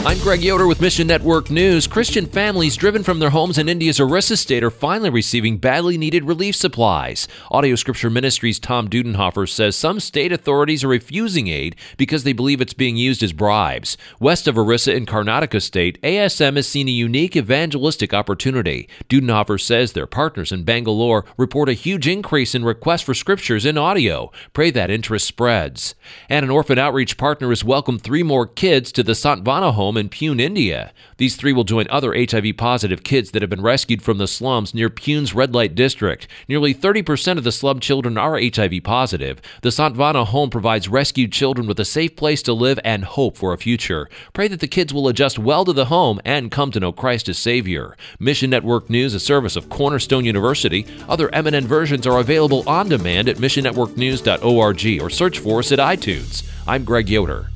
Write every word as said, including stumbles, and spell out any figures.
I'm Greg Yoder with Mission Network News. Christian families driven from their homes in India's Orissa state are finally receiving badly needed relief supplies. Audio Scripture Ministries' Tom Dudenhofer says some state authorities are refusing aid because they believe it's being used as bribes. West of Orissa in Karnataka state, A S M has seen a unique evangelistic opportunity. Dudenhofer says their partners in Bangalore report a huge increase in requests for scriptures in audio. Pray that interest spreads. And an orphan outreach partner has welcomed three more kids to the Santvana home in Pune, India. These three will join other H I V-positive kids that have been rescued from the slums near Pune's red light district. Nearly thirty percent of the slum children are H I V-positive. The Santvana home provides rescued children with a safe place to live and hope for a future. Pray that the kids will adjust well to the home and come to know Christ as Savior. Mission Network News, a service of Cornerstone University. Other M N N versions are available on demand at mission network news dot org or search for us at iTunes. I'm Greg Yoder.